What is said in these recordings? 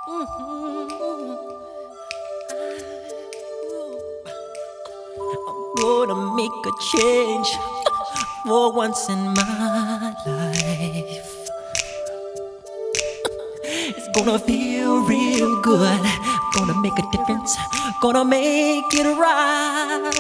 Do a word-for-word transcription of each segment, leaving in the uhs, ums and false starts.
Mhm. I'm gonna make a change for once in my life. It's gonna feel real good. Gonna make a difference. Gonna make it right.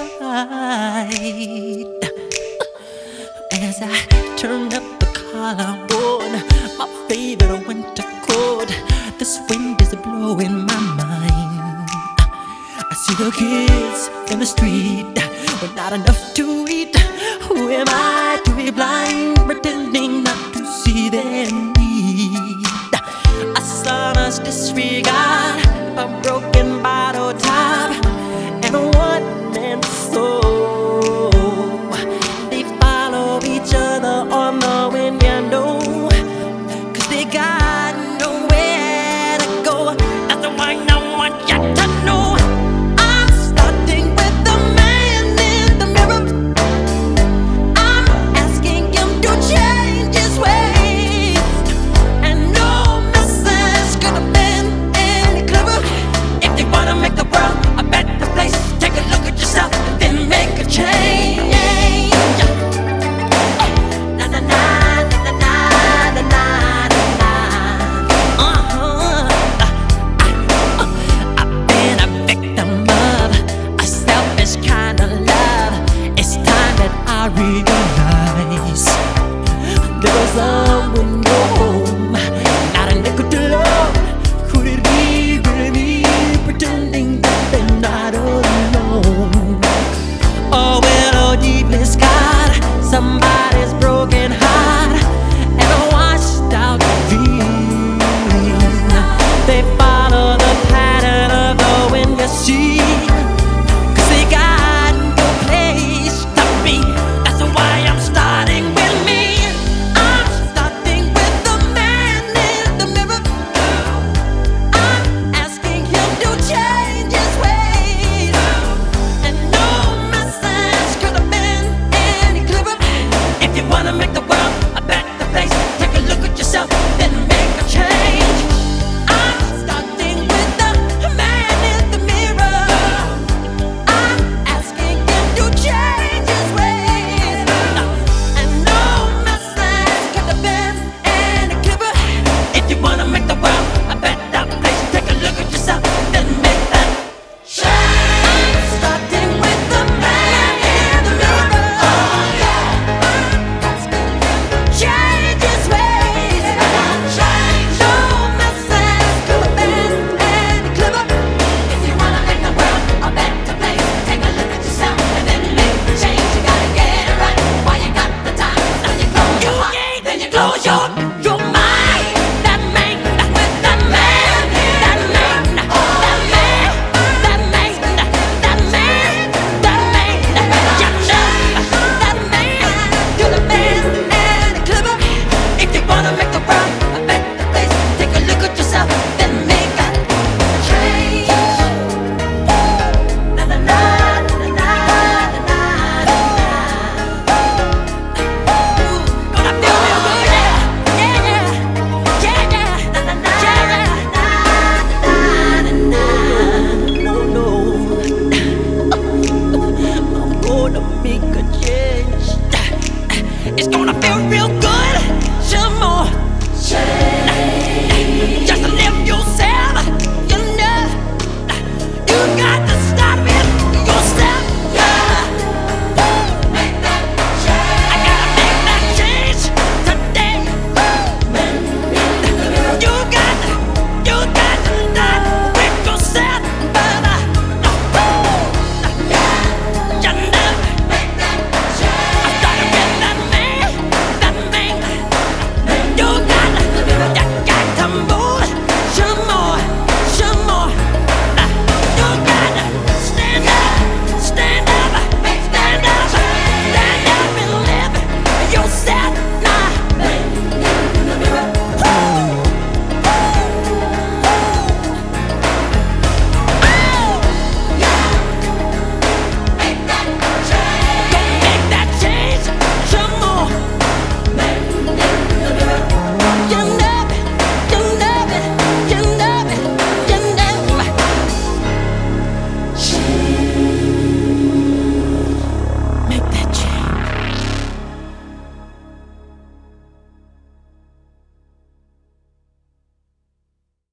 As I turn up the collar on my favorite winter coat, this wind is blowing my mind. I see the kids in the street with not enough to eat. Who am I to be blind, pretending not to see their need? A son's disregard, a broken bottle top, and a one-man soul. They follow each other on the wind, you know, 'cause they got nowhere to go. That's why I want you to know I'm starting with the man in the mirror. I'm asking him to change his ways, and no message could have been any clearer. If you wanna make the world a better place, take a look at yourself and then make a change. Na na na na na na na na. Uh-huh. I've been a victim of a selfish kind of love. It's time that I realize there was someone with no